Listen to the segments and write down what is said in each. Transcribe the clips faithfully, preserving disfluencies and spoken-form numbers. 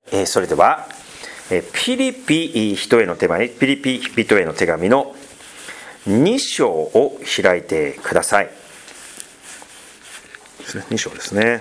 えー、それでは、えー、ピリピ人への手紙、ピリピ人への手紙のに章を開いてください。に章ですね。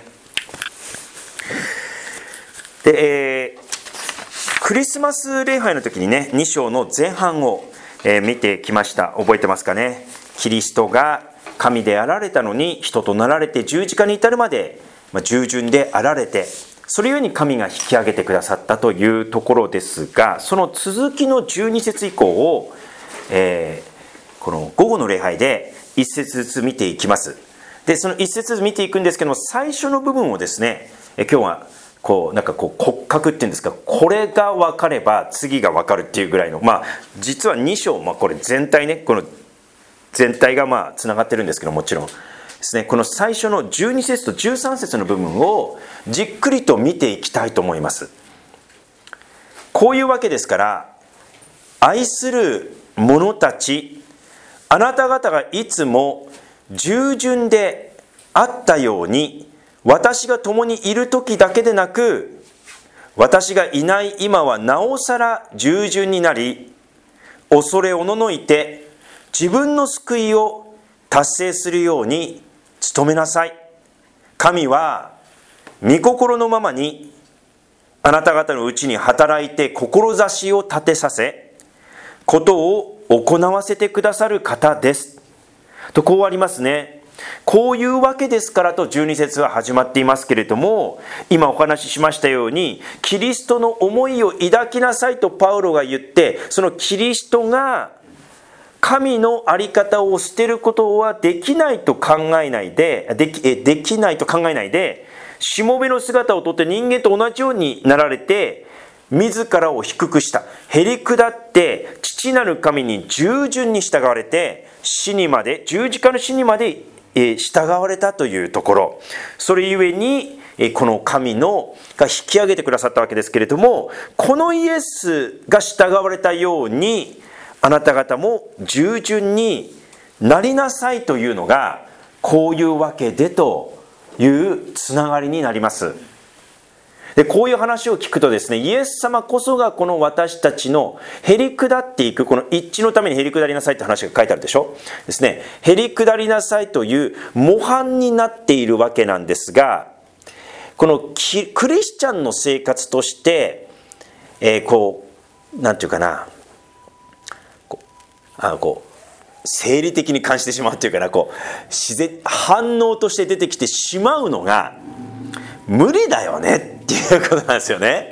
で、えー、クリスマス礼拝の時にね、に章の前半を、えー、見てきました。覚えてますかね。キリストが神であられたのに人となられて十字架に至るまで、まあ、従順であられて、それゆえに神が引き上げてくださったというところですが、その続きのじゅうに節以降を、えー、この午後の礼拝でいち節ずつ見ていきます。で、そのいち節ずつ見ていくんですけども、最初の部分をですね、え今日はこうなんかこう骨格っていうんですか、これが分かれば次が分かるっていうぐらいの、まあ実はに章、まあ、これ全体ね、この全体がまあつながってるんですけど、もちろんですね、この最初のじゅうに節とじゅうさん節の部分をじっくりと見ていきたいと思います。こういうわけですから、愛する者たち、あなた方がいつも従順であったように、私が共にいる時だけでなく、私がいない今はなおさら従順になり、恐れおののいて自分の救いを達成するように努めなさい。神は御心のままにあなた方のうちに働いて志を立てさせ、ことを行わせてくださる方ですと、こうありますね。こういうわけですからとじゅうに節は始まっていますけれども、今お話ししましたように、キリストの思いを抱きなさいとパウロが言って、そのキリストが神の在り方を捨てることはできないと考えないで、でき、できないと考えないで、しもべの姿をとって人間と同じようになられて、自らを低くした。へり下って父なる神に従順に従われて、死にまで、十字架の死にまで従われたというところ。それゆえに、この神のが引き上げてくださったわけですけれども、このイエスが従われたように、あなた方も従順になりなさいというのが、こういうわけでというつながりになります。で、こういう話を聞くとですね、イエス様こそがこの私たちのへり下っていく、この一致のためにへり下りなさいって話が書いてあるでしょですね。へり下りなさいという模範になっているわけなんですが、このクリスチャンの生活として、えー、こう、なんていうかな、こう、あこう生理的に感じてしまうというかな、こう自然反応として出てきてしまうのが無理だよねっていうことなんですよね。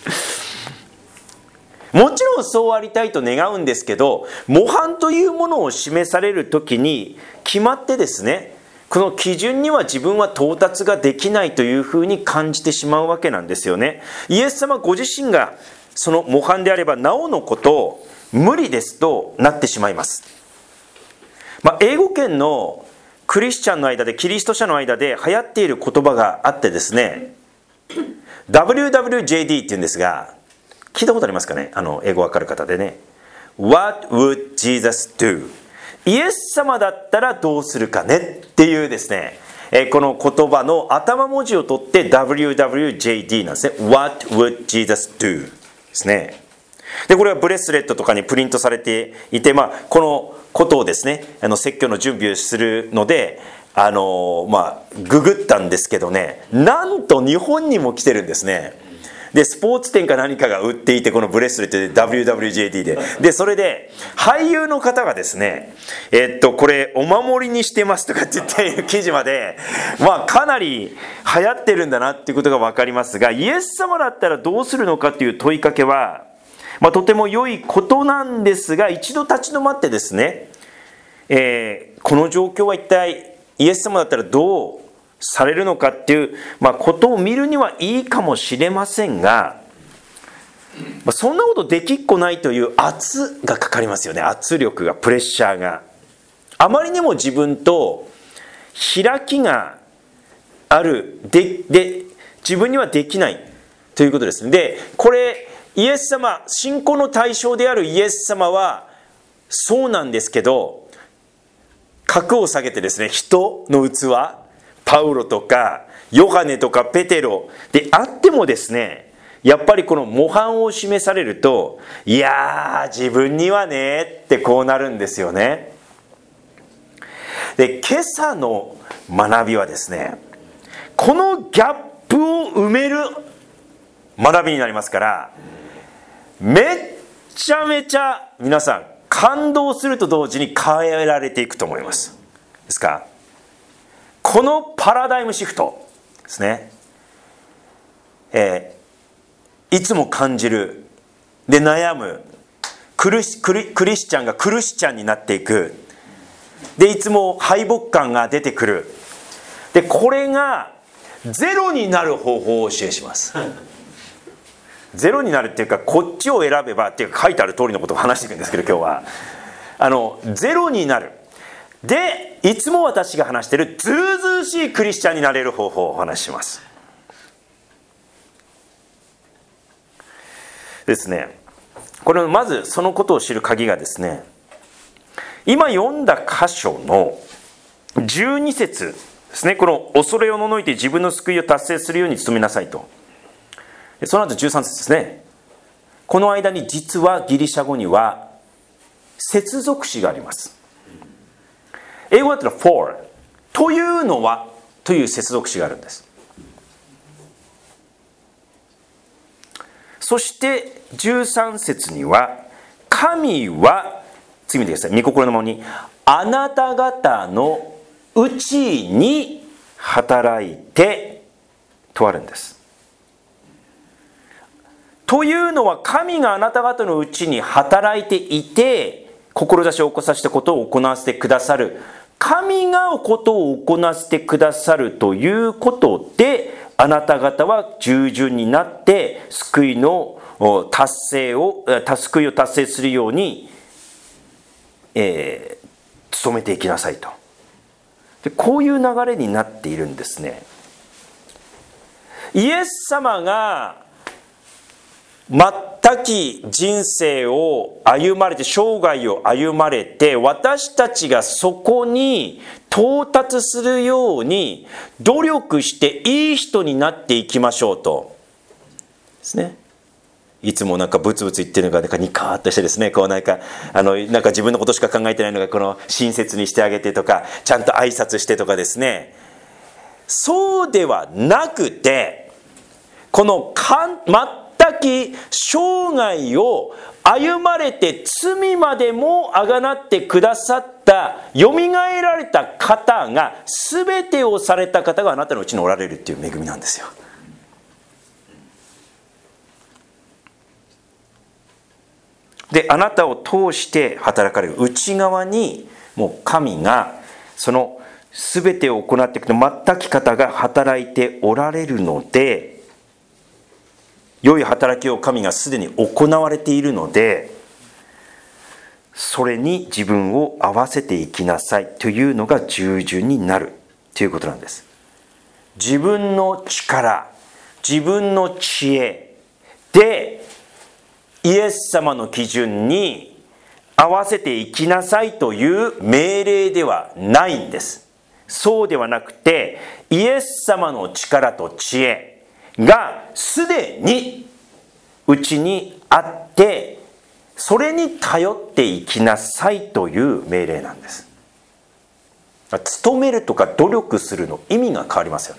もちろんそうありたいと願うんですけど、模範というものを示されるときに決まってですね、この基準には自分は到達ができないというふうに感じてしまうわけなんですよね。イエス様ご自身がその模範であればなおのこと無理ですとなってしまいます。まあ、英語圏のクリスチャンの間で、キリスト者の間で流行っている言葉があってですね、ダブリューダブリュージェーディー って言うんですが、聞いたことありますかね、あの英語わかる方でね。 What would Jesus do? イエス様だったらどうするかねっていうですね、えこの言葉の頭文字を取って ダブリューダブリュージェーディー なんですね。 What would Jesus do? ですね。で、これはブレスレットとかにプリントされていて、まあ、このことをですね、あの説教の準備をするので、あのまあ、ググったんですけどね、なんと日本にも来てるんですね。で、スポーツ店か何かが売っていて、このブレスレットで ダブリューダブリュージェーディー で、で、それで俳優の方がですね、えっとこれお守りにしてますとかって言っている記事まで、まあかなり流行ってるんだなっていうことが分かりますが、イエス様だったらどうするのかっていう問いかけは、まあ、とても良いことなんですが、一度立ち止まってですね、えー、この状況は一体イエス様だったらどうされるのかっていう、まあ、ことを見るにはいいかもしれませんが、まあ、そんなことできっこないという圧がかかりますよね。圧力が、プレッシャーがあまりにも自分と開きがあるで、で自分にはできないということですね。で、これイエス様、信仰の対象であるイエス様はそうなんですけど、格を下げてですね、人の器、パウロとかヨハネとかペテロであってもですね、 やっぱりこの模範を示されると、いやー自分にはねってこうなるんですよね。で、今朝の学びはですね、このギャップを埋める学びになりますから、めっちゃめちゃ皆さん感動すると同時に変えられていくと思います。ですか、このパラダイムシフトですね、えー、いつも感じるで悩むクリス、クリ、クリスチャンがクリスチャンになっていく、でいつも敗北感が出てくる、でこれがゼロになる方法をお教えしますゼロになるっていうか、こっちを選べばっていうか、書いてある通りのことを話していくんですけど、今日はあのゼロになるで、いつも私が話しているずうずうしいクリスチャンになれる方法をお話ししますですね。これまずそのことを知る鍵がですね、今読んだ箇所のじゅうに節ですね。この恐れをののいて自分の救いを達成するように努めなさいと。その後じゅうさん節ですね。この間に実はギリシャ語には接続詞があります。英語だったら for というのはという接続詞があるんです。そしてじゅうさん節には、神は次見てください。御心のままにあなた方のうちに働いてとあるんです。というのは、神があなた方のうちに働いていて、志を起こさせたことを行わせてくださる、神がことを行わせてくださるということで、あなた方は従順になって救いの達成を救いを達成するように、えー、努めていきなさいと。でこういう流れになっているんですね。イエス様が全き人生を歩まれて、生涯を歩まれて、私たちがそこに到達するように努力していい人になっていきましょうとですね。いつもなんかブツブツ言ってるのがなんかニカーッとしてですね、こうなんかあのなんか自分のことしか考えてないのがこの親切にしてあげてとか、ちゃんと挨拶してとかですね。そうではなくて、このかん全き生涯を歩まれて罪までもあがなってくださったよみがえられた方が、全てをされた方があなたのうちにおられるっていう恵みなんですよ。であなたを通して働かれる内側に、もう神がその全てを行っていくと全き方が働いておられるので、良い働きを神がすでに行われているので、それに自分を合わせていきなさいというのが従順になるということなんです。自分の力、自分の知恵でイエス様の基準に合わせていきなさいという命令ではないんです。そうではなくて、イエス様の力と知恵がすでにうちにあって、それに頼っていきなさいという命令なんです。努めるとか努力するの意味が変わりますよね。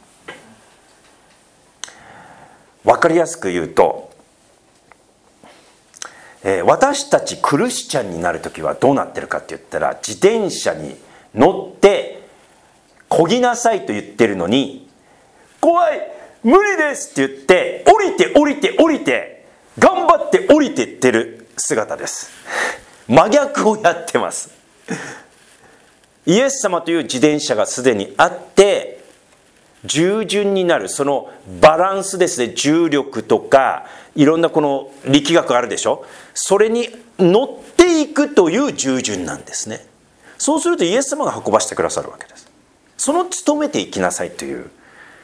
わかりやすく言うと、えー、私たちクリスチャンになるときはどうなってるかって言ったら、自転車に乗って漕ぎなさいと言ってるのに、怖い無理ですって言って降りて降りて降りて頑張って降りていってる姿です。真逆をやってます。イエス様という自転車がすでにあって、従順になるそのバランスですね。重力とかいろんなこの力学あるでしょ。それに乗っていくという従順なんですね。そうするとイエス様が運ばしてくださるわけです。その努めていきなさいという、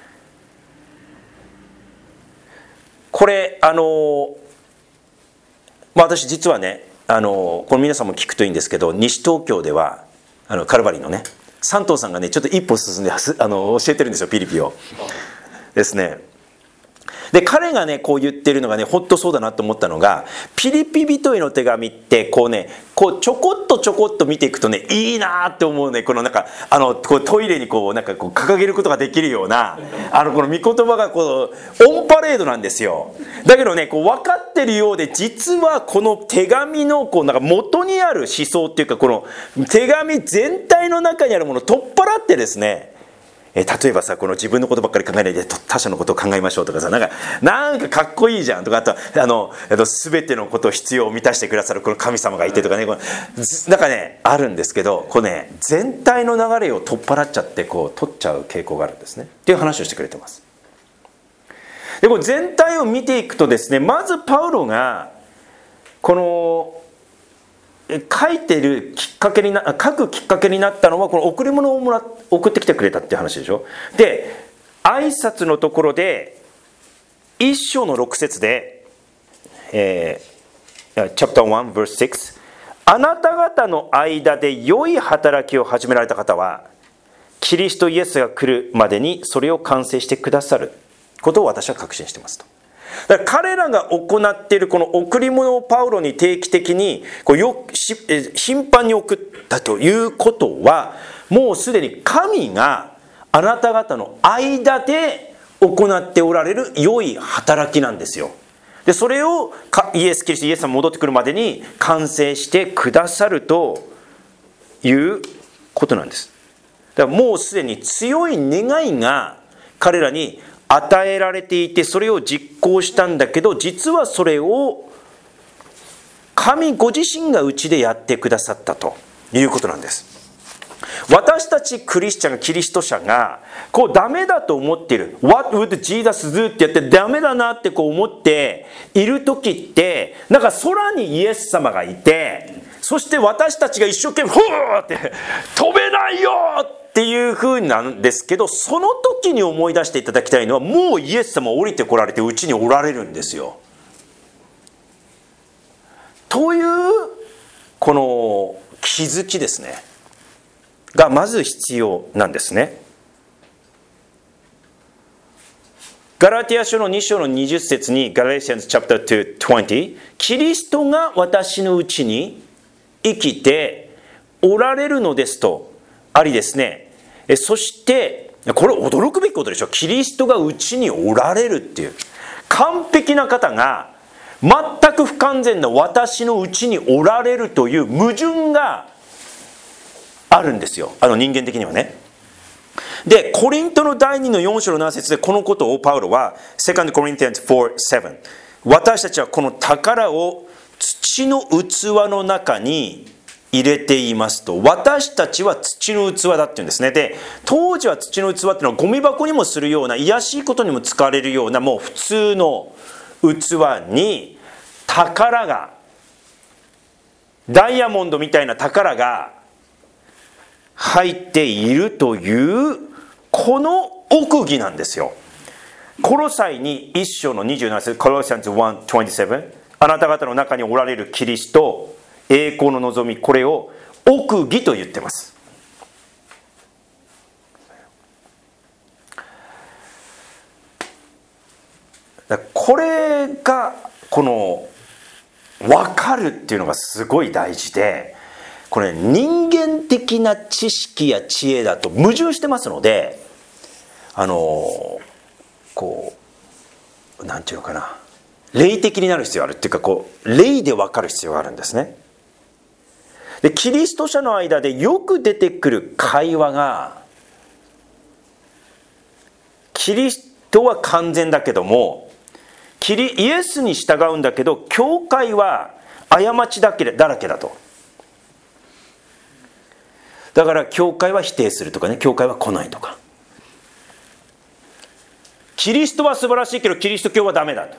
これあの、まあ、私実はね、あのこれ皆さんも聞くといいんですけど、西東京ではあのカルバリーのね三藤さんがねちょっと一歩進んであの教えてるんですよ、ピリピをですね。 で彼がねこう言ってるのがね本当そうだなと思ったのが、ピリピ人への手紙ってこうねこうちょこっとちょこっと見ていくとねいいなって思うね、このなんかあのこうトイレにこうなんかこう掲げることができるようなあのこの御言葉がこうオンパレードなんですよ。だけどねこう分かってるようで、実はこの手紙のこうなんか元にある思想っていうか、この手紙全体の中にあるものを取っ払ってですね、え例えばさこの自分のことばっかり考えないで他者のことを考えましょうとかさ、なんかなんかかっこいいじゃんとか、あとあの全てのことを必要を満たしてくださるこの神様がいてとかね、このなんかねあるんですけど、こうね全体の流れを取っ払っちゃってこう取っちゃう傾向があるんですねっていう話をしてくれてます。でこれ全体を見ていくとですね、まずパウロがこの書いてるきっかけにな書くきっかけになったのは、この贈り物をもら送ってきてくれたっていう話でしょ。で挨拶のところで一章のろく節で、えー、チャプターワンバースシックス、あなた方の間で良い働きを始められた方はキリストイエスが来るまでにそれを完成してくださることを私は確信してますと。だから彼らが行っているこの贈り物をパウロに定期的にこうよし頻繁に送ったということは、もうすでに神があなた方の間で行っておられる良い働きなんですよ。でそれをイエス・キリストイエス様戻ってくるまでに完成してくださるということなんです。だからもうすでに強い願いが彼らに与えられていて、それを実行したんだけど、実はそれを神ご自身がうちでやってくださったということなんです。私たちクリスチャン、キリスト者がこうダメだと思っている What would Jesus do ってやってダメだなってこう思っている時って、なんか空にイエス様がいて、そして私たちが一生懸命ふーって飛べないよっていう風なんですけど、その時に思い出していただきたいのは、もうイエス様降りてこられてうちにおられるんですよというこの気づきですねがまず必要なんですね。ガラティア書のに章のにじゅっ節に、ガラティアンズチャプターにじゅう、キリストが私のうちに生きておられるのですとありですね。そしてこれ驚くべきことでしょ。キリストがうちにおられるっていう完璧な方が全く不完全な私のうちにおられるという矛盾があるんですよ、あの人間的にはね。でコリントの第二のよん章のなな節でこのことをパウロはセカンドコリンティアンズよん、なな、私たちはこの宝を土の器の中に入れていますと。私たちは土の器だっていうんですね。で当時は土の器っていうのはゴミ箱にもするような、卑しいことにも使われるようなもう普通の器に宝が、ダイヤモンドみたいな宝が入っているというこの奥義なんですよ。コロサイにいち章のにじゅうなな節、コロサインズいち、にじゅうなな、あなた方の中におられるキリスト、栄光の望み、これを奥義と言ってます。だからこれがこの分かるっていうのがすごい大事で、これ人間的な知識や知恵だと矛盾してますので、あのこうなんていうのかな、霊的になる必要があるっていうか、こう霊で分かる必要があるんですね。でキリスト者の間でよく出てくる会話が、キリストは完全だけどもキリイエスに従うんだけど教会は過ちだけだらけだと。だから教会は否定するとかね、教会は来ないとか、キリストは素晴らしいけどキリスト教はダメだと。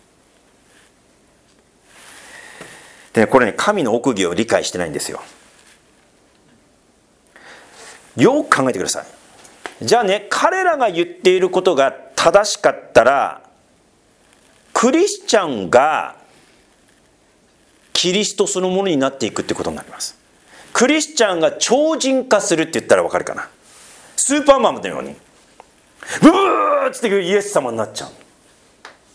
でこれね、神の奥義を理解してないんですよ。よく考えてください。じゃあね、彼らが言っていることが正しかったら、クリスチャンがキリストそのものになっていくってことになります。クリスチャンが超人化するって言ったら分かるかな。スーパーマンのようにブーッつってイエス様になっちゃう。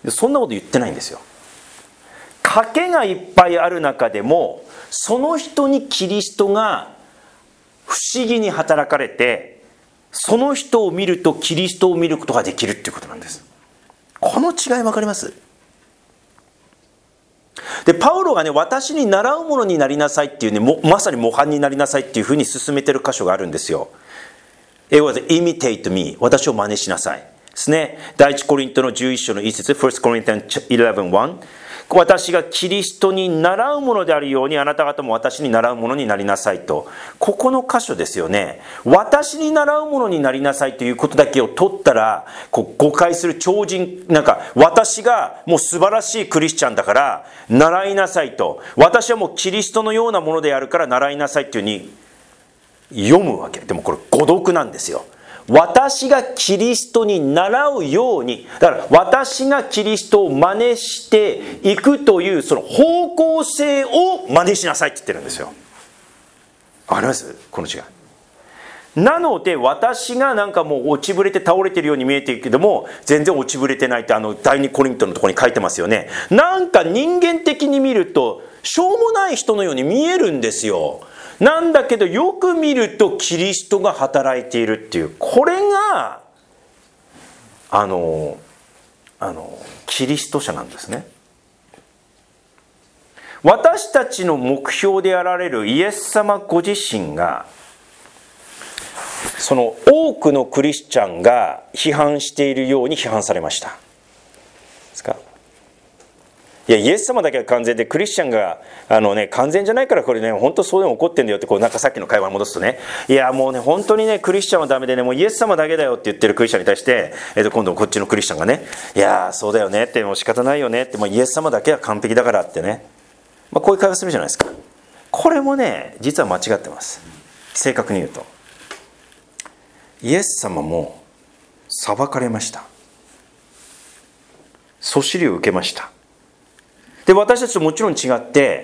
そんなこと言ってないんですよ。賭けがいっぱいある中でも、その人にキリストが不思議に働かれて、その人を見るとキリストを見ることができるっていうことなんです。この違い分かります？で、パウロがね、私に習うものになりなさいっていうね、もまさに模範になりなさいっていうふうに進めてる箇所があるんですよ。英語で imitate me、 私を真似しなさいですね。第一コリントのじゅういっ章の一節、ファースト Corinthians じゅういち いち、私がキリストに習うものであるようにあなた方も私に習うものになりなさいと。ここの箇所ですよね。私に習うものになりなさいということだけを取ったら、こう誤解する超人、なんか私がもう素晴らしいクリスチャンだから習いなさいと、私はもうキリストのようなものであるから習いなさいっていうふうに読むわけ。でもこれ誤読なんですよ。私がキリストに習うように、だから私がキリストを真似していくというその方向性を真似しなさいって言ってるんですよ。わかります？この違い。なので私がなんかもう落ちぶれて倒れてるように見えているけども、全然落ちぶれてないってあの第二コリントのところに書いてますよね。なんか人間的に見るとしょうもない人のように見えるんですよ。なんだけどよく見るとキリストが働いているっていう、これがあのあのキリスト者なんですね。私たちの目標であられるイエス様ご自身が、その多くのクリスチャンが批判しているように批判されましたですか。いやイエス様だけは完全で、クリスチャンがあの、ね、完全じゃないからこれね本当そうでも怒ってんだよって、こうなんかさっきの会話に戻すとね、いやもうね本当にねクリスチャンはダメでね、もうイエス様だけだよって言ってるクリスチャンに対して、えー、と今度こっちのクリスチャンがね、いやそうだよねって、もう仕方ないよねって、もうイエス様だけは完璧だからってね、まあ、こういう会話するじゃないですか。これもね実は間違ってます。正確に言うとイエス様も裁かれました。そしりを受けました。で私たちともちろん違って、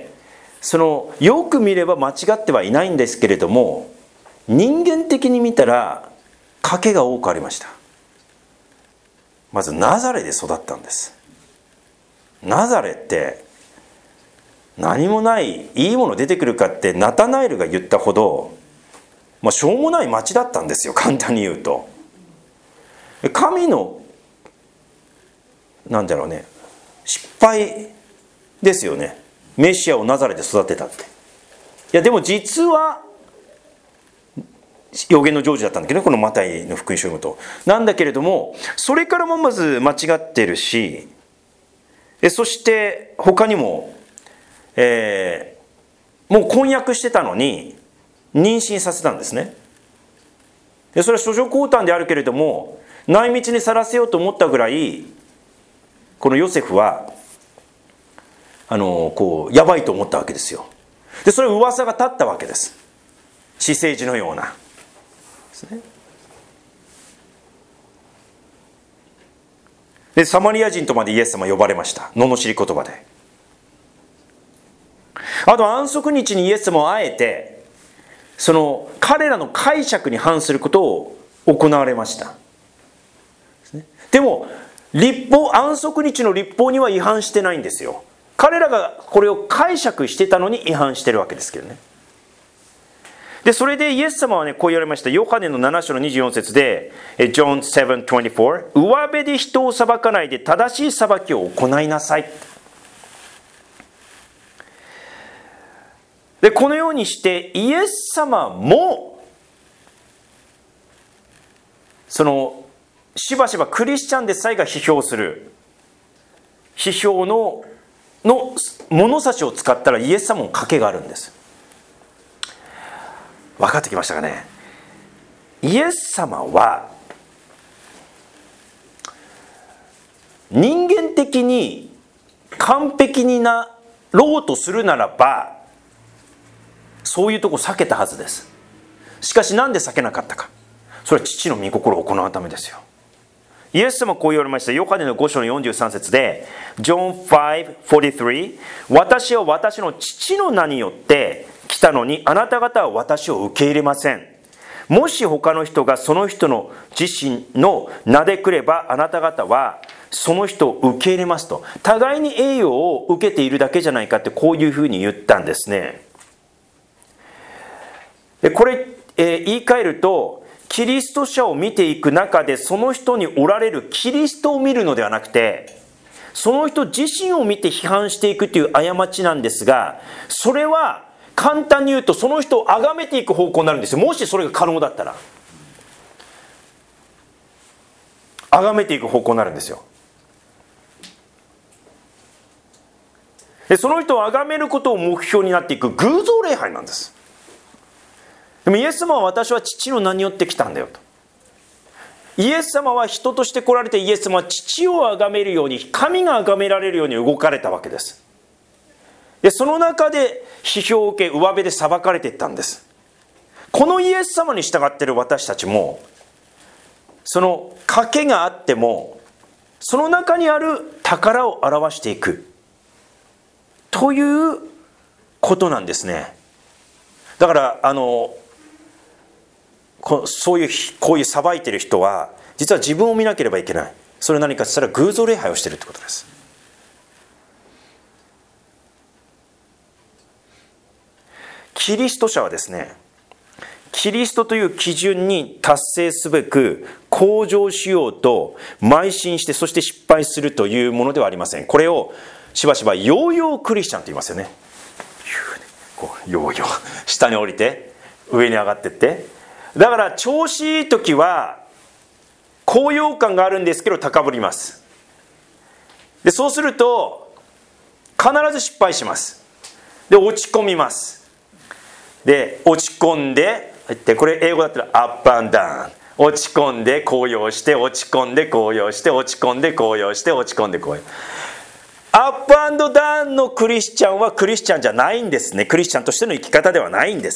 そのよく見れば間違ってはいないんですけれども、人間的に見たら賭けが多くありました。まずナザレで育ったんです。ナザレって何もないいいもの出てくるかってナタナエルが言ったほど、まあ、しょうもない町だったんですよ、簡単に言うと。神のなんだろうね、失敗ですよね。メシアをナザレで育てたって。いやでも実は預言の成就だったんだけど、このマタイの福音書を読むとなんだけれども、それからもまず間違ってるし、そして他にも、えー、もう婚約してたのに妊娠させたんですね。でそれは諸女降誕であるけれども、内密にさらせようと思ったぐらいこのヨセフはあのこうやばいと思ったわけですよ。でそれ噂が立ったわけです。私生児のようなですね。でサマリア人とまでイエス様呼ばれました、罵り言葉で。あと安息日にイエス様をあえてその彼らの解釈に反することを行われました。でも律法、安息日の律法には違反してないんですよ。彼らがこれを解釈してたのに違反してるわけですけどね。でそれでイエス様はねこう言われました。ヨハネのなな章のにじゅうよん節で、ジョンななにじゅうよん、上辺で人を裁かないで正しい裁きを行いなさい。でこのようにしてイエス様もそのしばしばクリスチャンでさえが批評する批評のの物差しを使ったらイエス様も賭けがあるんです。分かってきましたかね。イエス様は人間的に完璧になろうとするならばそういうとこ避けたはずです。しかしなんで避けなかったか。それは父の御心を行うためですよ。イエス様はこう言われました。ヨハネのご章のよんじゅうさん節で、ジョンご、よんじゅうさん、私は私の父の名によって来たのに、あなた方は私を受け入れません。もし他の人がその人の自身の名で来れば、あなた方はその人を受け入れますと。互いに栄誉を受けているだけじゃないかって、こういうふうに言ったんですね。でこれ、えー、言い換えると、キリスト者を見ていく中で、その人におられるキリストを見るのではなくて、その人自身を見て批判していくという過ちなんですが、それは簡単に言うと、その人を崇めていく方向になるんですよ。もしそれが可能だったら崇めていく方向になるんですよ。でその人を崇めることを目標になっていく偶像礼拝なんです。でもイエス様は、私は父の名によって来たんだよと。イエス様は人として来られて、イエス様は父を崇めるように、神が崇められるように動かれたわけです。でその中で批評を受け、上辺で裁かれていったんです。このイエス様に従っている私たちも、その賭けがあっても、その中にある宝を表していくということなんですね。だからあのそういうこういう裁いている人は、実は自分を見なければいけない。それは何かとしたら、偶像礼拝をしているということです。キリスト者はですね、キリストという基準に達成すべく向上しようと邁進して、そして失敗するというものではありません。これをしばしばヨーヨークリスチャンと言いますよね。こうヨーヨー、下に降りて上に上がっていって、だから調子いい時は高揚感があるんですけど高ぶります。でそうすると必ず失敗します。で落ち込みます。で落ち込んで、これ英語だったらアップアンダウン、落ち込んで高揚して落ち込んで高揚して落ち込んで高揚して落ち込んで高揚。アップアンドダウンのクリスチャンはクリスチャンじゃないんですね。クリスチャンとしての生き方ではないんです。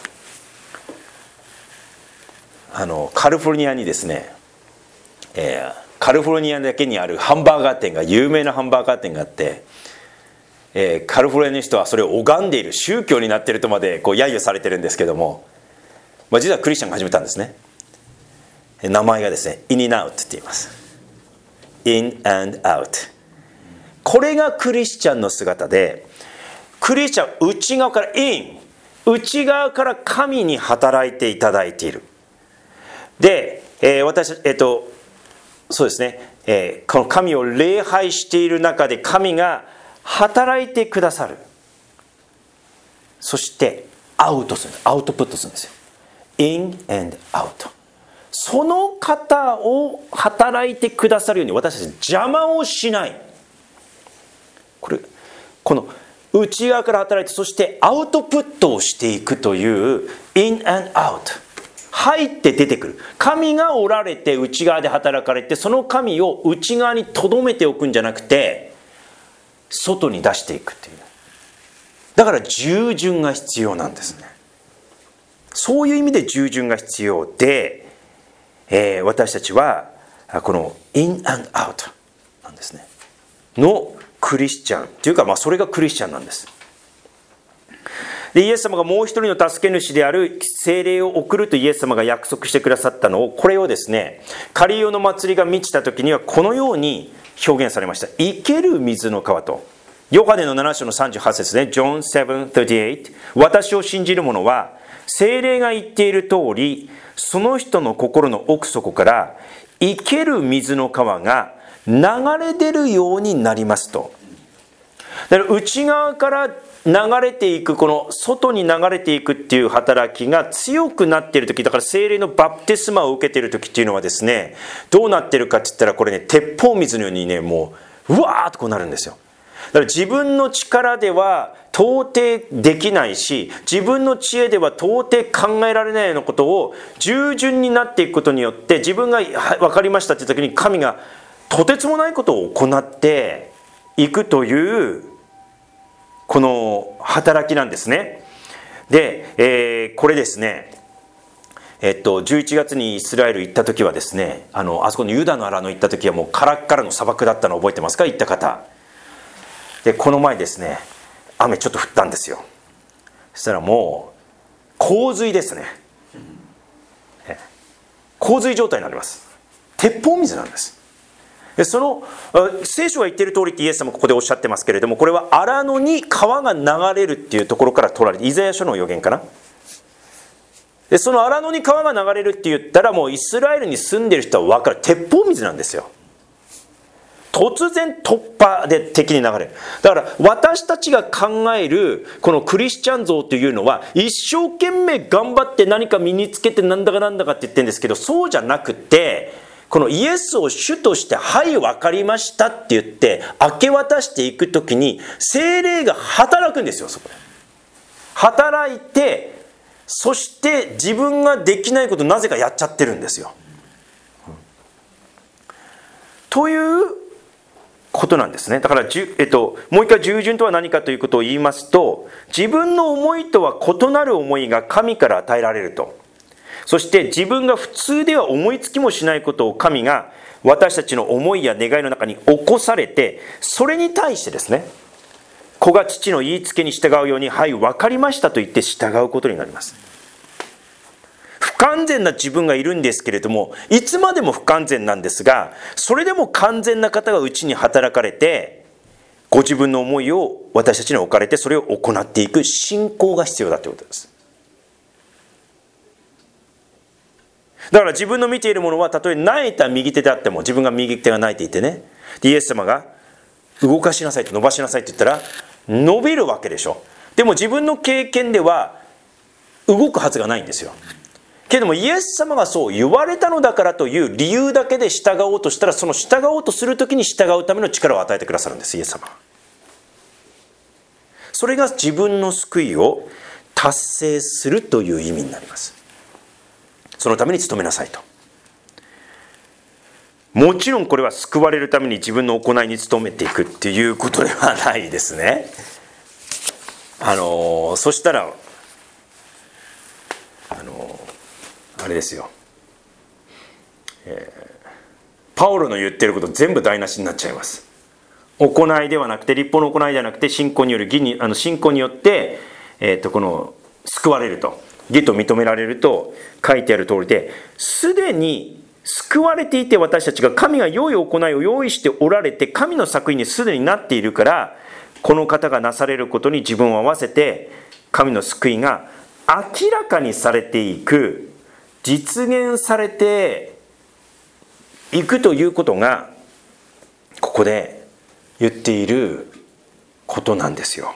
あのカリフォルニアにですね、えー、カリフォルニアだけにあるハンバーガー店が、有名なハンバーガー店があって、えー、カリフォルニアの人はそれを拝んでいる、宗教になっているとまでこう揶揄されてるんですけども、まあ、実はクリスチャンが始めたんですね。名前がですね、インアンドアウトって言います。インアンドアウト。これがクリスチャンの姿で、クリスチャンは内側からイン、内側から神に働いていただいている。で、えー、私、えっと、そうですね、えー、この神を礼拝している中で神が働いてくださる。そしてアウトする、アウトプットするんですよ。In and out。その方を働いてくださるように、私たち邪魔をしない。これ、この内側から働いて、そしてアウトプットをしていくという In and out。入って出てくる。神がおられて内側で働かれて、その神を内側に留めておくんじゃなくて、外に出していくという。だから従順が必要なんですね。そういう意味で従順が必要で、えー、私たちはこの In and out なんですね。のクリスチャンというか、まあそれがクリスチャンなんです。でイエス様がもう一人の助け主である聖霊を送るとイエス様が約束してくださったのを、これをですね、カリオの祭りが満ちた時にはこのように表現されました。生ける水の川と。ヨハネのなな章のさんじゅうはち節ね、ジョンセブンさんじゅうはち、私を信じる者は聖霊が言っている通り、その人の心の奥底から生ける水の川が流れ出るようになりますと。だから内側から流れていく、この外に流れていくっていう働きが強くなっている時、だから聖霊のバプテスマを受けている時っていうのはですね、どうなってるかって言ったら、これね、鉄砲水のようにね、もううわーっとこうなるんですよ。だから自分の力では到底できないし、自分の知恵では到底考えられないようなことを従順になっていくことによって、自分が分かりましたって時に神がとてつもないことを行っていくというこの働きなんですね。で、えー、これですね、えっと、じゅういちがつにイスラエル行った時はですね、あのあそこのユダの荒野行った時はもうカラッカラの砂漠だったの覚えてますか、行った方。でこの前ですね、雨ちょっと降ったんですよ。そしたらもう洪水ですね。洪水状態になります。鉄砲水なんです。 その聖書が言っている通りってイエス様ここでおっしゃってますけれども、これは荒野に川が流れるっていうところから取られて、イザヤ書の予言かな。でその荒野に川が流れるって言ったら、もうイスラエルに住んでる人は分かる、鉄砲水なんですよ。突然突破で敵に流れる。だから私たちが考えるこのクリスチャン像というのは、一生懸命頑張って何か身につけてなんだかなんだかって言ってるんですけど、そうじゃなくて、このイエスを主として、はい分かりましたって言って明け渡していくときに、聖霊が働くんですよ。そこで働いて、そして自分ができないことをなぜかやっちゃってるんですよ。ということなんですね。だから、えっと、もう一回従順とは何かということを言いますと、自分の思いとは異なる思いが神から与えられると。そして自分が普通では思いつきもしないことを神が私たちの思いや願いの中に起こされて、それに対してですね、子が父の言いつけに従うように、はい分かりましたと言って従うことになります。不完全な自分がいるんですけれども、いつまでも不完全なんですが、それでも完全な方がうちに働かれて、ご自分の思いを私たちに置かれて、それを行っていく信仰が必要だということです。だから自分の見ているものは、たとえ泣いた右手であっても、自分が右手が泣いていてね、でイエス様が動かしなさいと、伸ばしなさいって言ったら伸びるわけでしょ。でも自分の経験では動くはずがないんですよ。けれどもイエス様がそう言われたのだからという理由だけで従おうとしたら、その従おうとするときに従うための力を与えてくださるんです、イエス様は。それが自分の救いを達成するという意味になります。そのために努めなさいと。もちろんこれは救われるために自分の行いに努めていくっていうことではないですね。あのそしたらあのあれですよ、えー、パウロの言ってること全部台無しになっちゃいます。行いではなくて、立法の行いではなくて、信仰による義に、あの信仰によって、えー、とこの救われると、義と認められると書いてある通りで、すでに救われていて、私たちが神が良い行いを用意しておられて、神の作為にすでになっているから、この方がなされることに自分を合わせて、神の救いが明らかにされていく、実現されていくということがここで言っていることなんですよ。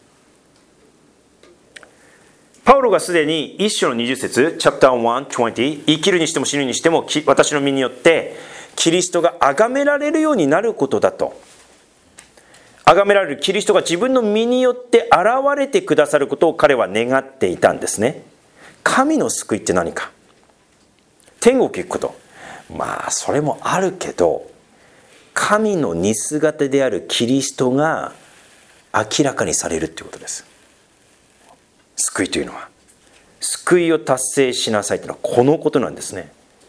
パウロがすでに一章のにじゅっ節、チャプターいちにじゅう、生きるにしても死ぬにしても私の身によってキリストが崇められるようになることだと、崇められるキリストが自分の身によって現れてくださることを彼は願っていたんですね。神の救いって何か、天国行くこと、まあそれもあるけど、神の似姿であるキリストが明らかにされるということです。救いというのは、救いを達成しなさいというのはこのことなんですね。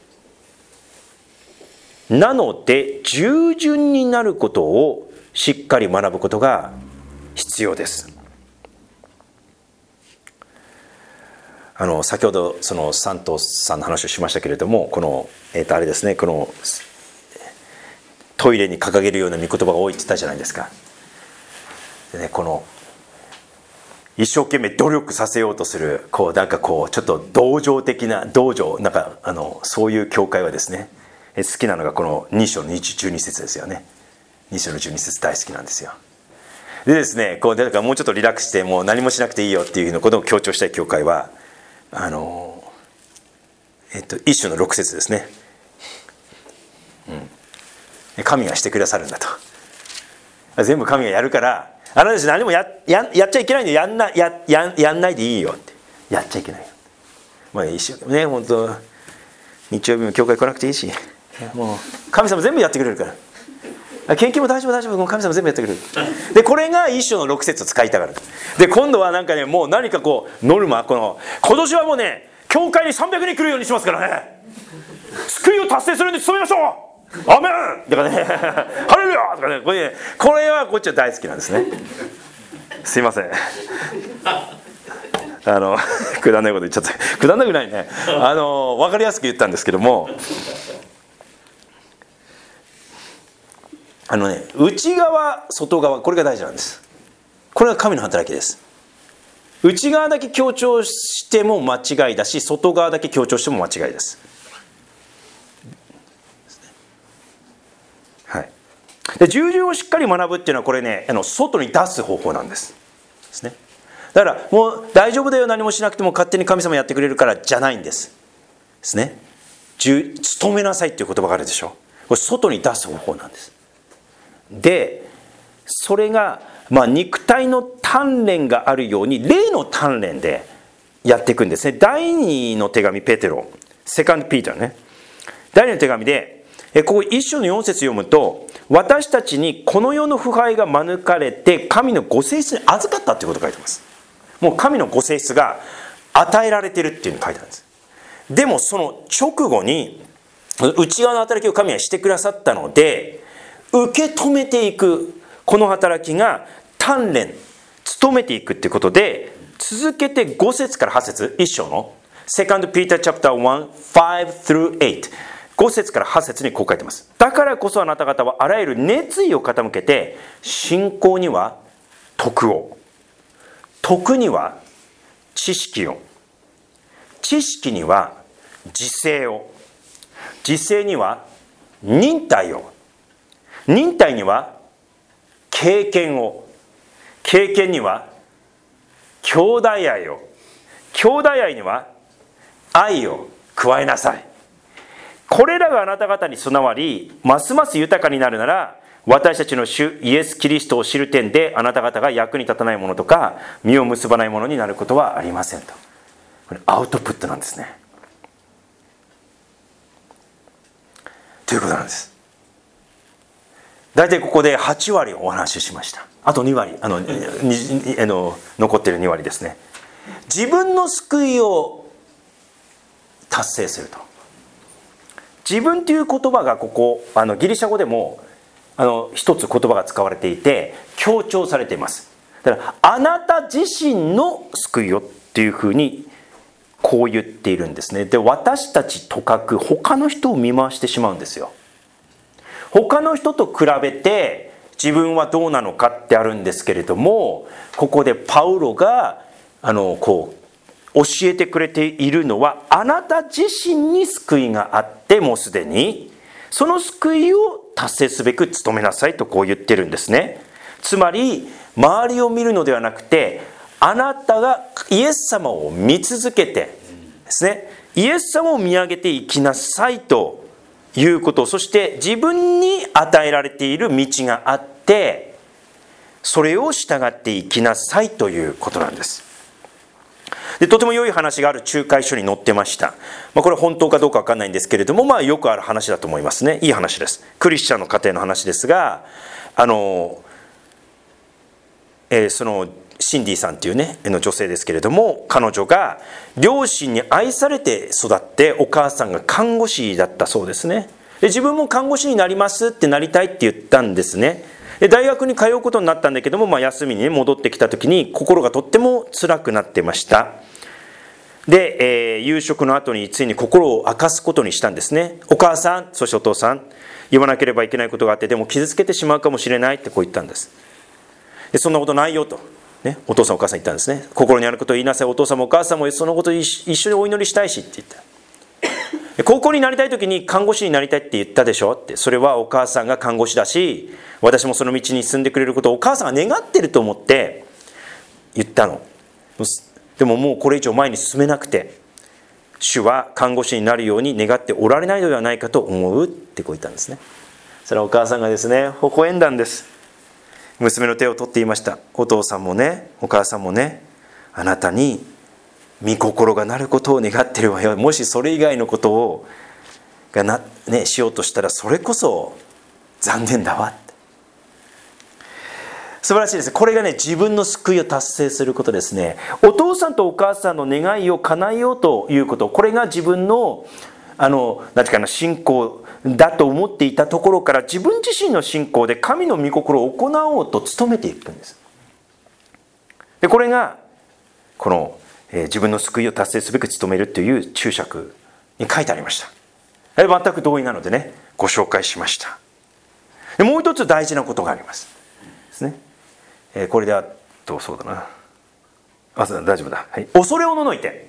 なので従順になることをしっかり学ぶことが必要です。あの先ほどそのサントさんの話をしましたけれども、この、えー、とあれですね、このトイレに掲げるような御言葉が多いって言ったじゃないですか。でね、この一生懸命努力させようとする、こうなんかこうちょっと同情的な、同情なんかあのそういう教会はですね、好きなのがこのに章のじゅうに節ですよね。に章のじゅうに節大好きなんですよ。でですね、こうだからもうちょっとリラックスしてもう何もしなくていいよっていうのことを強調したい教会は、あのえっと一章のろく節ですね、うん、神がしてくださるんだと、全部神がやるから、あなたたち何も や, や, やっちゃいけないんで、やんな や, や, やんないでいいよって、やっちゃいけないよ、まあ一生懸命ね、本当日曜日も教会来なくていいし、もう神様全部やってくれるから、献金も大丈夫大丈夫、もう神様全部やってくれる。でこれが一章のろく節を使いたがる。で今度はなんかね、もう何かこうノルマ、この今年はもうね、教会にさんびゃくにん来るようにしますからね、救いを達成するんで努めましょう、アメンとかね、ハレルヤとかね、これね、これはこっちは大好きなんですね。すいません、あのくだんないこと言っちゃった。くだんなくないね、あの分かりやすく言ったんですけども、 あのね、内側外側、これが大事なんです。これが神の働きです。内側だけ強調しても間違いだし、外側だけ強調しても間違いです。はい。で、従順をしっかり学ぶっていうのはこれね、あの外に出す方法なんです。ですね。だからもう大丈夫だよ、何もしなくても勝手に神様やってくれるからじゃないんです。ですね。努めなさいっていう言葉があるでしょ。これ外に出す方法なんです。で、それがまあ肉体の鍛錬があるように霊の鍛錬でやっていくんですね。第二の手紙ペテロ、セカンドピーターね。第二の手紙でここ一章の四節読むと、私たちにこの世の腐敗が免れて神のご性質に預かったということが書いてます。もう神のご性質が与えられているっていうのが書いてあるんです。でもその直後に内側の働きを神はしてくださったので、受け止めていくこの働きが鍛錬、努めていくっていうことで、続けてご節からはち節、一章のセカンドピーターチャプターいち、ご through はち、ご節からはち節にこう書いてます。だからこそあなた方はあらゆる熱意を傾けて、信仰には徳を、徳には知識を、知識には自制を、自制には忍耐を、忍耐には経験を、経験には兄弟愛を、兄弟愛には愛を加えなさい。これらがあなた方に備わり、ますます豊かになるなら、私たちの主イエス・キリストを知る点であなた方が役に立たないものとか実を結ばないものになることはありませんと。これアウトプットなんですね。ということなんです。大体ここではち割お話ししました。あとに割、あの、にあの残っているに割ですね。自分の救いを達成すると。自分という言葉がここあのギリシャ語でもあの一つ言葉が使われていて強調されています。だからあなた自身の救いをっていうふうにこう言っているんですね。で、私たちとかく他の人を見回してしまうんですよ。他の人と比べて自分はどうなのかってあるんですけれども、ここでパウロがあのこう教えてくれているのは、あなた自身に救いがあってもうすでにその救いを達成すべく努めなさいとこう言ってるんですね。つまり周りを見るのではなくて、あなたがイエス様を見続けてですね、イエス様を見上げていきなさいということ、そして自分に与えられている道があってそれを従っていきなさいということなんです。で、とても良い話がある仲介書に載ってました。まあ、これは本当かどうか分かんないんですけれども、まあ、よくある話だと思いますね。いい話です。クリスチャンの家庭の話ですが、あの、えー、そのシンディさんっていうねの女性ですけれども、彼女が両親に愛されて育って、お母さんが看護師だったそうですね。で、自分も看護師になりますってなりたいって言ったんですね。で、大学に通うことになったんだけども、まあ、休みに、ね、戻ってきた時に心がとっても辛くなってました。で、えー、夕食の後についに心を明かすことにしたんですね。お母さん、そしてお父さん、言わなければいけないことがあって、でも傷つけてしまうかもしれないってこう言ったんです。で、そんなことないよと、ね、お父さんお母さん言ったんですね。心にあることを言いなさい。お父さんもお母さんもそのことを一緒にお祈りしたいしって言った。高校になりたい時に看護師になりたいって言ったでしょって。それはお母さんが看護師だし、私もその道に進んでくれることをお母さんが願ってると思って言ったの。でももうこれ以上前に進めなくて、主は看護師になるように願っておられないのではないかと思うってこう言ったんですね。それはお母さんがですね、微笑んだんです。娘の手を取って言いました。お父さんもね、お母さんもね、あなたに御心がなることを願ってるわよ。もしそれ以外のことをがな、ね、しようとしたらそれこそ残念だわって。素晴らしいです。これがね、自分の救いを達成することですね。お父さんとお母さんの願いを叶えようということ、これが自分のあの何て言うかな、信仰だと思っていたところから、自分自身の信仰で神の御心を行おうと努めていくんです。で、これがこの、えー、自分の救いを達成すべく努めるという注釈に書いてありました。全く同意なのでね、ご紹介しました。 でもう一つ大事なことがありますですね、えー、これであとそうだなあ大丈夫だ、はい、恐れおののいて、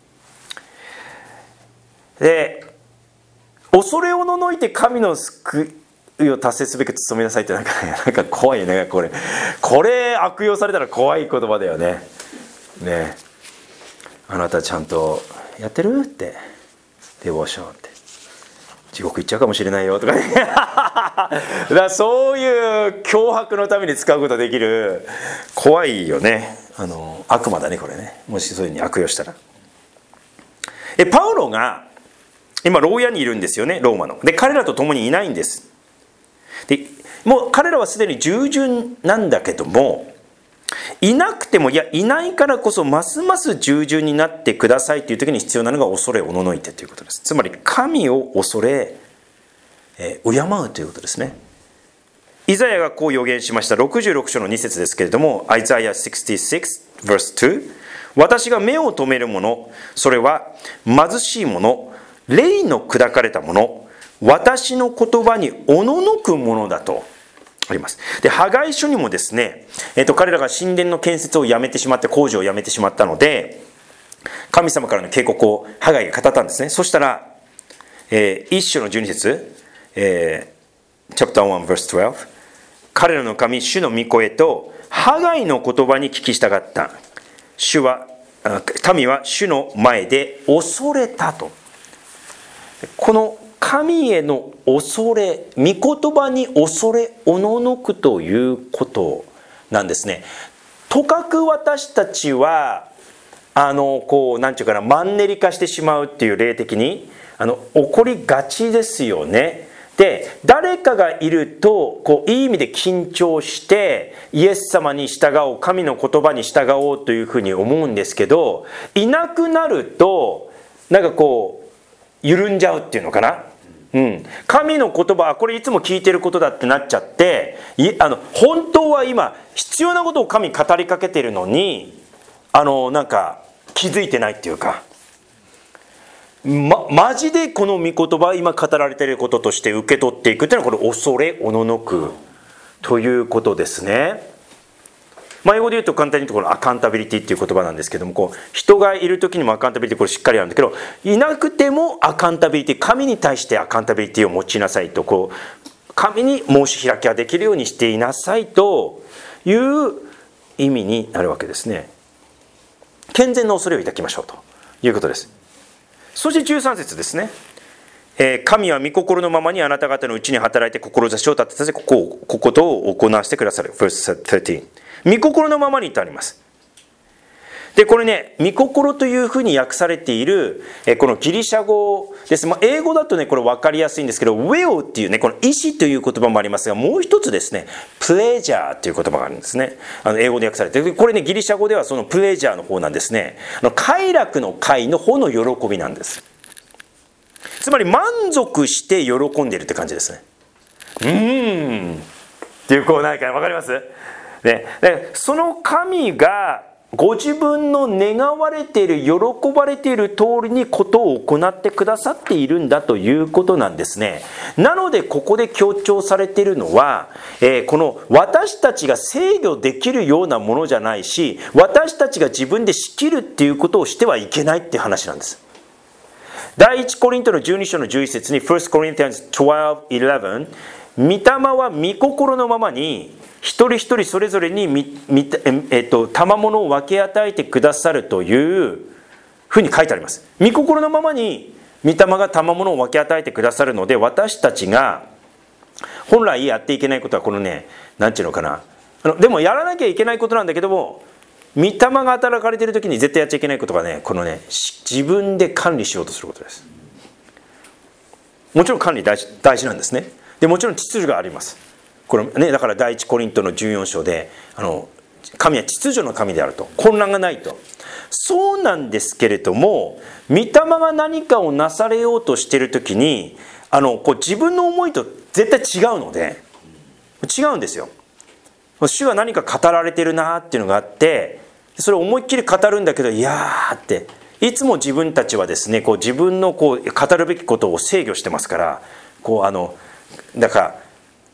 で恐れおののいて神の救いを達成すべく努めなさいってなんか、ね、なんか怖いねこれこれ悪用されたら怖い言葉だよね。ねあなたちゃんとやってるってデボーションって地獄行っちゃうかもしれないよとかねだからそういう脅迫のために使うことができる怖いよね、あの悪魔だねこれね、もしそういうふうに悪用したら。えパウロが今牢屋にいるんですよね、ローマの。で彼らと共にいないんです。でもう彼らはすでに従順なんだけども、いなくてもいやいないからこそますます従順になってくださいという時に必要なのが恐れおののいてということです。つまり神を恐れ、えー、敬うということですね。イザヤがこう予言しました。ろくじゅうろく章のに節ですけれども、アイザヤろくじゅうろく verse に、私が目を留めるもの、それは貧しいもの、霊の砕かれたもの、私の言葉におののくものだとあります。でハガイ書にもですね、えー、と彼らが神殿の建設をやめてしまって工事をやめてしまったので、神様からの警告をハガイが語ったんですね。そしたら、えー、一章のじゅうに節、えー、チャプターワン verse じゅうに、彼らの神主の御声とハガイの言葉に聞き従った。主は民は主の前で恐れたと。この神への恐れ、御言葉に恐れおののくということなんですね。とかく私たちはあのこうなんていうかな、マンネリ化してしまうっていう霊的にあの起こりがちですよね。で誰かがいるとこういい意味で緊張してイエス様に従おう、神の言葉に従おうというふうに思うんですけど、いなくなるとなんかこう緩んじゃうっていうのかな、うん、神の言葉はこれいつも聞いてることだってなっちゃって、いあの本当は今必要なことを神語りかけてるのにあのなんか気づいてないっていうか、ま、マジでこの御言葉は今語られていることとして受け取っていくっていうのはこれ恐れおののくということですね。まあ、英語で言うと簡単に言うとこのアカウンタビリティっていう言葉なんですけども、こう人がいる時にもアカウンタビリティこれしっかりあるんだけど、いなくてもアカウンタビリティ、神に対してアカウンタビリティを持ちなさいと、こう神に申し開きができるようにしていなさいという意味になるわけですね。健全な恐れを抱きましょうということです。そしてじゅうさん節ですね。えー、神は御心のままにあなた方のうちに働いて志を立てさせ、ここをこことを行わせてくださる。verse じゅうさん、御心のままにとあります。でこれね、御心というふうに訳されている、えー、このギリシャ語です。まあ、英語だとねこれ分かりやすいんですけど、 will っていうねこの意思という言葉もありますが、もう一つですね pleasure という言葉があるんですね。あの英語で訳されている、これねギリシャ語ではその pleasure の方なんですね。あの快楽の快の方の喜びなんです。つまり満足して喜んでいるって感じですね。うーんっていうこう何か分かりますね。でその神がご自分の願われている、喜ばれている通りにことを行ってくださっているんだということなんですね。なのでここで強調されているのは、えー、この私たちが制御できるようなものじゃないし、私たちが自分で仕切るっていうことをしてはいけないっていう話なんです。第一コリントのじゅうに章のじゅういち節に ファースト Corinthians じゅうに、じゅういち、御霊は御心のままに一人一人それぞれにみみ、えっと、賜物を分け与えてくださるというふうに書いてあります。御心のままに御霊が賜物を分け与えてくださるので、私たちが本来やっていけないことはこのね、なんていうのかな、あのでもやらなきゃいけないことなんだけども、御霊が働かれている時に絶対やっちゃいけないことがね、このね自分で管理しようとすることです。もちろん管理大事、大事なんですね。でもちろん秩序があります。これね、だから第一コリントのじゅうよん章であの神は秩序の神であると、混乱がないと。そうなんですけれども、御霊が何かをなされようとしている時にあのこう自分の思いと絶対違うので、違うんですよ。主が何か語られてるなっていうのがあって、それを思いっきり語るんだけど、いやーっていつも自分たちはですね、こう自分のこう語るべきことを制御してますから、こうあのだから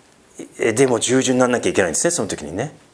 でも従順にならなきゃいけないんですね、その時にね。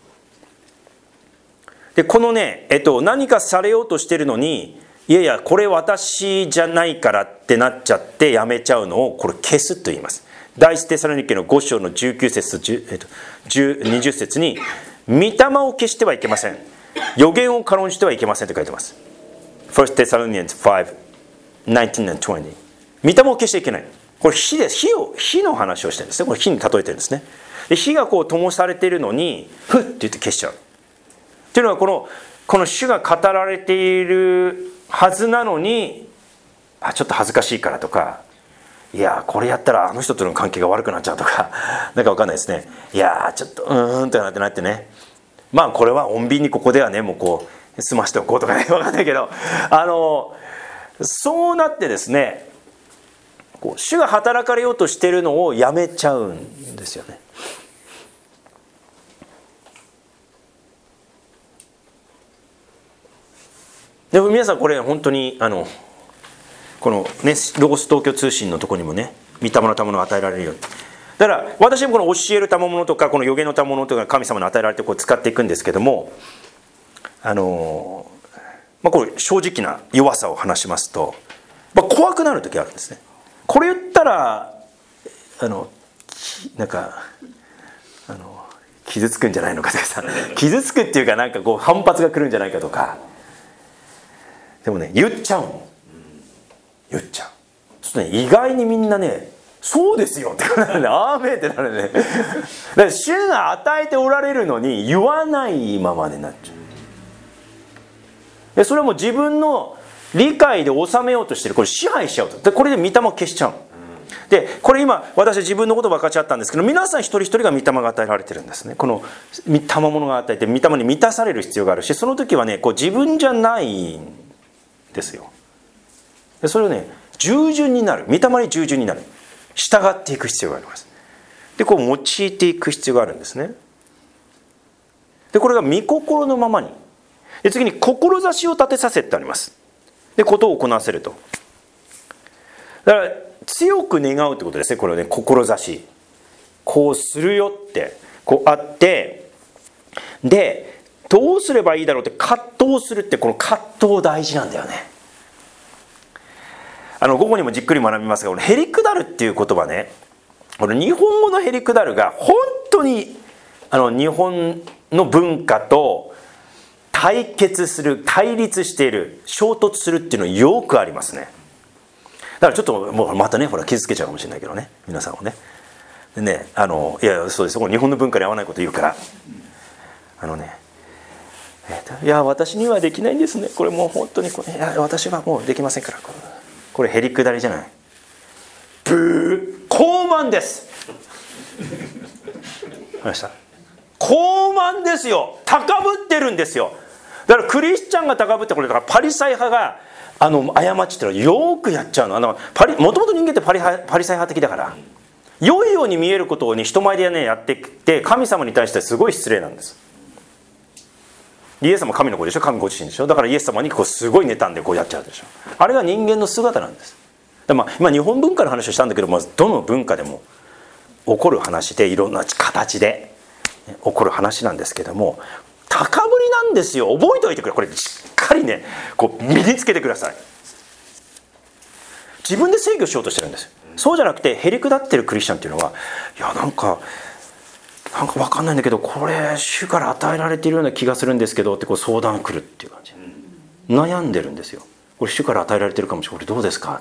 でこのね、えっと、何かされようとしてるのに、いやいやこれ私じゃないからってなっちゃってやめちゃうのを、これ消すと言います。第一テサロニケのご章のじゅうきゅう節とじゅう、えっと、にじゅう節に、御霊を消してはいけません、預言を軽んじてはいけませんと書いてます。ファーストテサロニアンズご、じゅうきゅう and にじゅう。御霊を消しちゃいけない。これ火です。火を火の話をしてるんですね。これ火に例えてるんですね。で火がこう灯されているのにふっって言って消しちゃうっていうのは、このこの主が語られているはずなのに、あちょっと恥ずかしいからとか、いやこれやったらあの人との関係が悪くなっちゃうとか、なんか分かんないですね。いやちょっとうーんってなってなってね、まあこれは穏便にここではねもうこう済ましておこうとかね、分かんないけど、あのそうなってですね、こう主が働かれようとしているのをやめちゃうんですよね。でも皆さんこれ本当にあのこのねロゴス東京通信のところにもね、御霊の賜物を与えられるように。だから私もこの教える賜物とかこの預言の賜物とか神様に与えられてこう使っていくんですけども、あのまあこれ正直な弱さを話しますと、まあ、怖くなる時あるんですね。これ言ったらあのなんかあの傷つくんじゃないのかとかさ、傷つくっていうかなんかこう反発が来るんじゃないかとか、でもね言っちゃうの言っちゃう。そうするとね、意外にみんなねそうですよってなるね、アーメンってなるね。だから主が与えておられるのに言わないままになっちゃう。でそれはもう自分の理解で収めようとしてる、これ支配しちゃうと。でこれで御霊を消しちゃう。でこれ今私は自分のこと分かっちゃったんですけど、皆さん一人一人が御霊が与えられてるんですね。この賜物が与えて御霊に満たされる必要があるし、その時はねこう自分じゃないんですよ。でそれをね従順になる、御霊に従順になる、従っていく必要があります。でこう用いていく必要があるんですね。でこれが御心のままに、で次に志を立てさせってあります。でことを行わせると。だから強く願うってことですね。これをね志、こうするよってこうあって、でどうすればいいだろうって葛藤するって、この葛藤大事なんだよね。あの午後にもじっくり学びますが、このへりくだるっていう言葉ね、この日本語のへりくだるが本当にあの日本の文化と対決する、対立している、衝突するっていうのよくありますね。だからちょっともうまたねほら傷つけちゃうかもしれないけどね、皆さんをね。でねあのいやそうです、この日本の文化に合わないこと言うから、あのねいや私にはできないんですね、これもう本当にこれ、いや私はもうできませんから、これこれへりくだりじゃない、ブー高慢です。わかりました。高慢ですよ、高ぶってるんですよ。だからクリスチャンが高ぶって、これだからパリサイ派があの過ちっていうのはよくやっちゃうの。あのパリもともと人間ってパリ、パリサイ派的だから、良いように見えることを、ね、人前で、ね、やってきて神様に対してすごい失礼なんです。イエス様神の子でしょ、神ご自身でしょ。だからイエス様にこうすごい妬んでこうやっちゃうでしょ。あれが人間の姿なんです。で、まあ、今日本文化の話をしたんだけど、まあ、どの文化でも起こる話で、いろんな形で起こる話なんですけども、高ぶりなんですよ。覚えておいてくれ。これしっかりねこう身につけてください。自分で制御しようとしてるんです。そうじゃなくて、へりくだってるクリスチャンっていうのは、いやなんかなんか分かんないんだけど、これ主から与えられているような気がするんですけどってこう相談来るっていう感じ、悩んでるんですよ。これ主から与えられてるかもしれない、これどうですかって。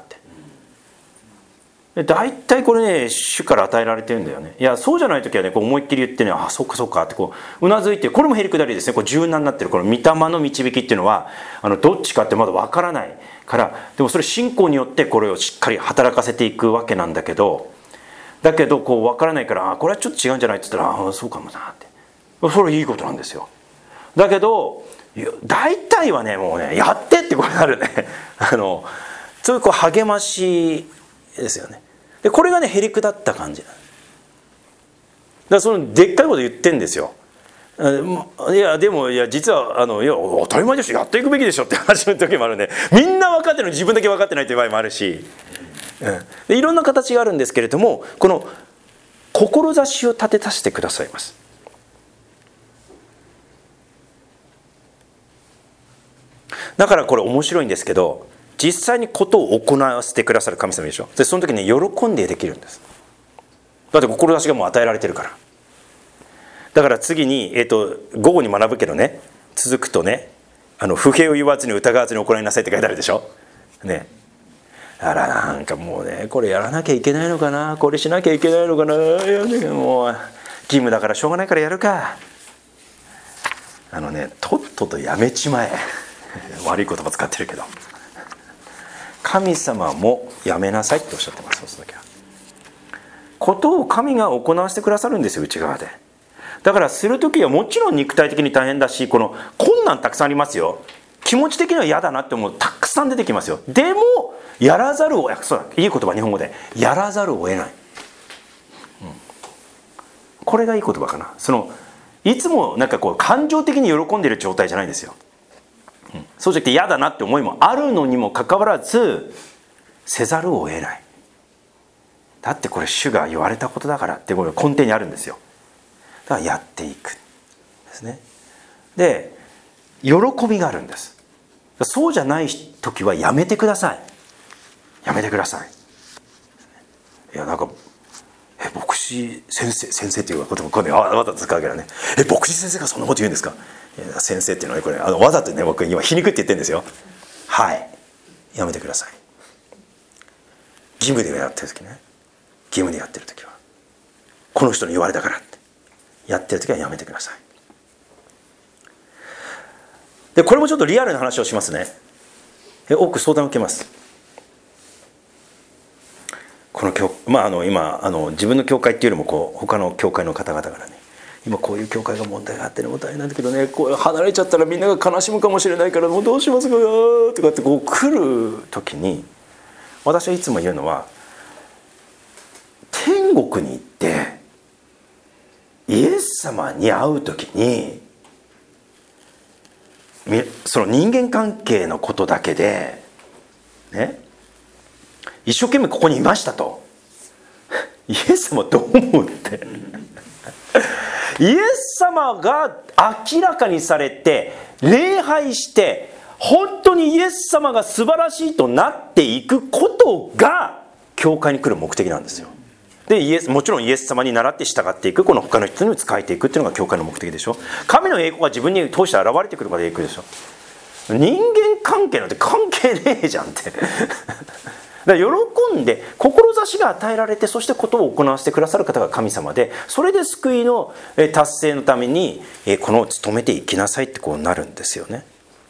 大体これね主から与えられてるんだよね。いやそうじゃない時はねこう思いっきり言ってね、あそっかそっかってこううなずいて、これもへりくだりですね。こう柔軟になってるこの御霊の導きっていうのは、あのどっちかってまだ分からないから、でもそれ信仰によってこれをしっかり働かせていくわけなんだけど、だけどこう分からないから、あこれはちょっと違うんじゃないって言ったら、あそうかもなって、それいいことなんですよ。だけど大体はねもうねやってってことになるね。あのそういうこう励ましですよね。でこれがねへりくだった感じだ。だからそのでっかいこと言ってんですよ。いやでもいや実はあのいや当たり前でしょ、やっていくべきでしょって話の時もあるね。みんな分かってるのに自分だけ分かってないという場合もあるし、うん、でいろんな形があるんですけれども、この志を立てさせてくださいます。だからこれ面白いんですけど、実際にことを行わせてくださる神様でしょ。でその時に喜んでできるんです。だって志がもう与えられてるから。だから次に、えーと、午後に学ぶけどね、続くとね、あの不平を言わずに疑わずに行いなさいって書いてあるでしょ。ね。あら、なんかもうね、これやらなきゃいけないのかな、これしなきゃいけないのかな、いやね、もう義務だからしょうがないからやるか。あのね、とっととやめちまえ。悪い言葉使ってるけど、神様もやめなさいっておっしゃってます。そうするときはことを神が行わせてくださるんですよ、内側で。だからするときはもちろん肉体的に大変だし、この困難たくさんありますよ。気持ち的には嫌だなって思うたくさん出てきますよ。でもやらざるを、そうだ、いい言葉、日本語でやらざるを得ない、うん、これがいい言葉かな。そのいつもなんかこう感情的に喜んでいる状態じゃないんですよ。うん、そうじゃなくて嫌だなって思いもあるのにもかかわらずせざるを得ない。だってこれ主が言われたことだからってこれ根底にあるんですよ。だからやっていくですね。で喜びがあるんです。そうじゃない時はやめてください。やめてください。いやなんかえ牧師先生先生っていうこともこれわざと使うけどね、え牧師先生がそんなこと言うんですか。いや先生っていうのはこれあのわざとね、僕今皮肉って言ってるんですよ。はい、やめてください。義務でやってる時ね、義務でやってる時はこの人に言われたからってやってる時はやめてください。でこれもちょっとリアルな話をしますね。え多く相談を受けます。この教、まあ、あの今あの自分の教会っていうよりもこう他の教会の方々からね、今こういう教会が問題があってね、もう大変なんだけどね、こう離れちゃったらみんなが悲しむかもしれないからもうどうしますかとかってこう来る時に、私はいつも言うのは、天国に行ってイエス様に会う時にその人間関係のことだけでね、一生懸命ここにいましたと、イエス様どう思うってイエス様が明らかにされて礼拝して本当にイエス様が素晴らしいとなっていくことが教会に来る目的なんですよ。でイエスもちろんイエス様に倣って従っていく、この他の人にも仕えていくっていうのが教会の目的でしょ。神の栄光が自分に通して現れてくるまでいくでしょ。人間関係なんて関係ねえじゃんってだから喜んで志が与えられて、そしてことを行わせてくださる方が神様で、それで救いの達成のためにこの努めていきなさいってこうなるんですよね。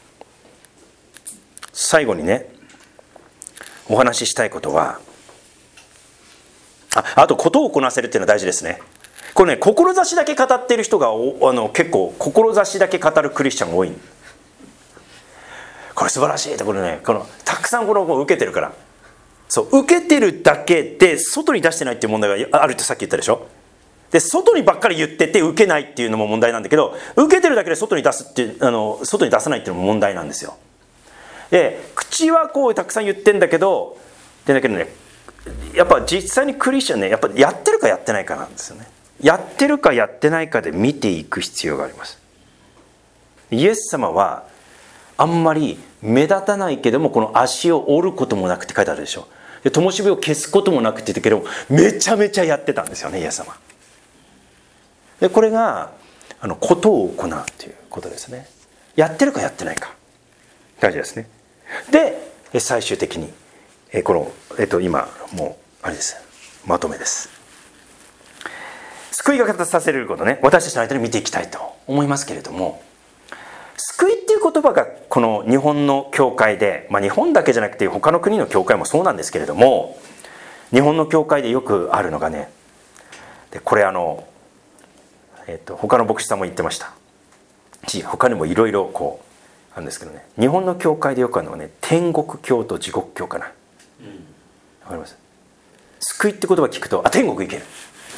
最後にねお話ししたいことは、あ, あとことをこなせるっていうのは大事ですね。これね、志だけ語っている人があの結構志だけ語るクリスチャンが多い。これ素晴らしいって、これね、このたくさんこのを受けてるから、そう受けてるだけで外に出してないっていう問題があるってさっき言ったでしょ。で外にばっかり言ってて受けないっていうのも問題なんだけど、受けてるだけで外に出すっていうあの外に出さないっていうのも問題なんですよ。で口はこうたくさん言ってんだけど、でだけどね、やっぱ実際にクリスチャンね、やっぱやってるかやってないかなんですよね。やってるかやってないかで見ていく必要があります。イエス様はあんまり目立たないけども、この足を折ることもなくって書いてあるでしょ。で灯火を消すこともなくって言ってけど、めちゃめちゃやってたんですよね、イエス様。でこれがあのことを行うということですね。やってるかやってないか大事ですね。で最終的にえこの、えっと、今もうあれです、まとめです。救いが形させることね、私たちの間に見ていきたいと思いますけれども、救いっていう言葉がこの日本の教会で、まあ、日本だけじゃなくて他の国の教会もそうなんですけれども、日本の教会でよくあるのがね、でこれあの、えっと、他の牧師さんも言ってましたし、他にもいろいろこうあるんですけどね、日本の教会でよくあるのはね、天国教と地獄教かな。わかります？救いって言葉聞くと、あ、天国行ける。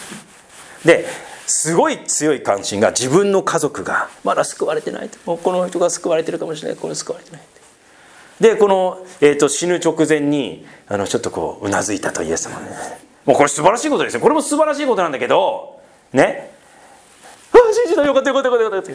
ですごい強い関心が、自分の家族がまだ救われてない、もうこの人が救われてるかもしれない、この救われてない。でこの、えー、と死ぬ直前にあのちょっとこううなずいたとイエス様ね、 もうこれ素晴らしいことですよ。これも素晴らしいことなんだけどね、ああ信じた、よかったよかったよかったよかった、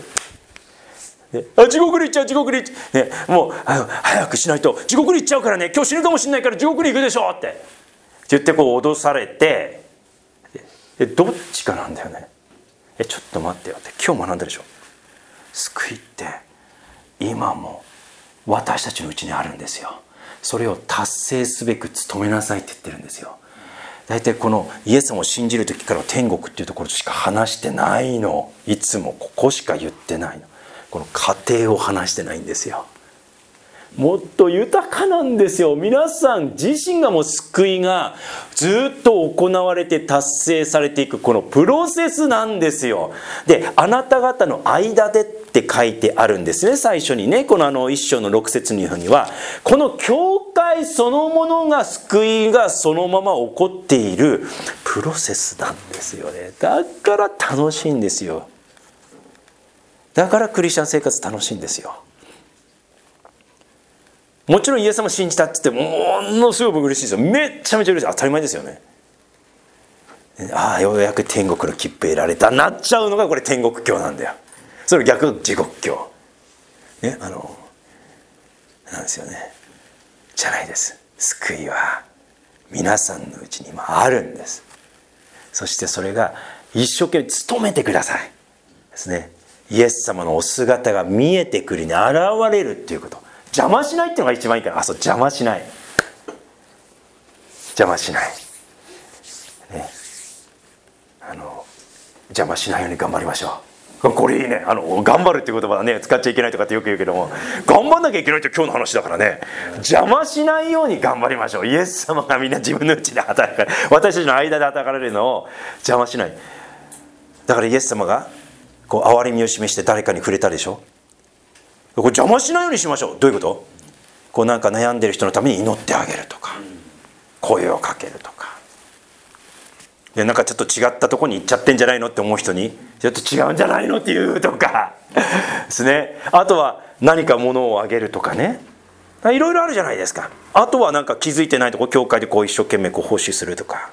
ね、あ地獄に行っちゃう地獄に行っちゃう、ね、もう早くしないと地獄に行っちゃうからね、今日死ぬかもしれないから地獄に行くでしょってって言ってこう脅されて、えどっちかなんだよね。えちょっと待ってよって、今日学んだでしょ。救いって今も私たちのうちにあるんですよ。それを達成すべく努めなさいって言ってるんですよ。大体このイエス様を信じる時から天国っていうところしか話してないの。いつもここしか言ってないの。この過程を話してないんですよ。もっと豊かなんですよ。皆さん自身がもう救いがずっと行われて達成されていくこのプロセスなんですよ。で、あなた方の間でって書いてあるんですね。最初にね、このあの一章の六節にはこの教会そのものが救いがそのまま起こっているプロセスなんですよね。だから楽しいんですよ。だからクリスチャン生活楽しいんですよ。もちろんイエス様信じたって言ってものすごく嬉しいですよ。めっちゃめちゃ嬉しい。当たり前ですよね。ああようやく天国の切符得られたなっちゃうのがこれ天国教なんだよ。それ逆地獄教ね、あのなんですよね。じゃないです。救いは皆さんのうちに今あるんです。そしてそれが一生懸命努めてくださいですね。イエス様のお姿が見えてくるに現れるっていうこと、邪魔しないっていうのが一番いいから。あ、そう邪魔しない邪魔しない、ね、あの邪魔しないように頑張りましょう。これいいね。あの頑張るっていう言葉はね使っちゃいけないとかってよく言うけども、頑張んなきゃいけないって今日の話だからね。邪魔しないように頑張りましょう。イエス様がみんな自分のうちで働かれ、私たちの間で働かれるのを邪魔しない。だからイエス様がこう憐れみを示して誰かに触れたでしょ。これ邪魔しないようにしましょう。どういうこと？こうなんか悩んでる人のために祈ってあげるとか、声をかけるとか、いやなんかちょっと違ったとこに行っちゃってんじゃないのって思う人にちょっと違うんじゃないのっていうとかですね。あとは何か物をあげるとかね、いろいろあるじゃないですか。あとはなんか気づいてないとこ教会でこう一生懸命こう奉仕するとか、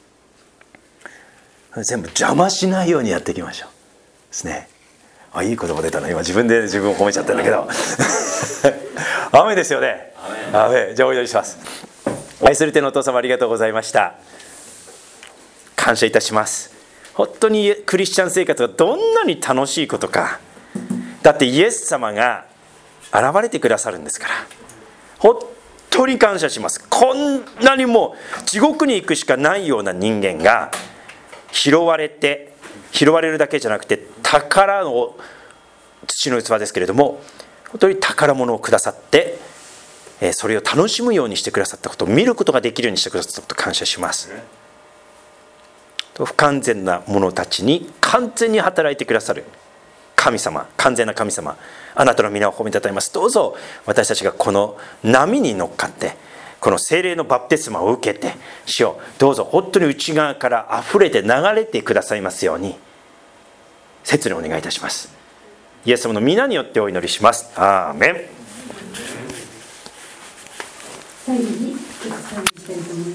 全部邪魔しないようにやっていきましょうですね。あ、いい言葉出たな。今自分で自分を褒めちゃったんだけどアメですよね。アメ。じゃあお祈りします。愛する天のお父様、ありがとうございました。感謝いたします。本当にクリスチャン生活がどんなに楽しいことか。だってイエス様が現れてくださるんですから、本当に感謝します。こんなにも地獄に行くしかないような人間が拾われて、拾われるだけじゃなくて宝の土の器ですけれども、本当に宝物をくださって、それを楽しむようにしてくださったことを見ることができるようにしてくださったことを感謝します。不完全な者たちに完全に働いてくださる神様、完全な神様、あなたの皆を褒めたたえます。どうぞ私たちがこの波に乗っかってこの聖霊のバプテスマを受けて、主よどうぞ本当に内側から溢れて流れてくださいますように切にお願いいたします。イエス様の皆によってお祈りします。アーメン。最後に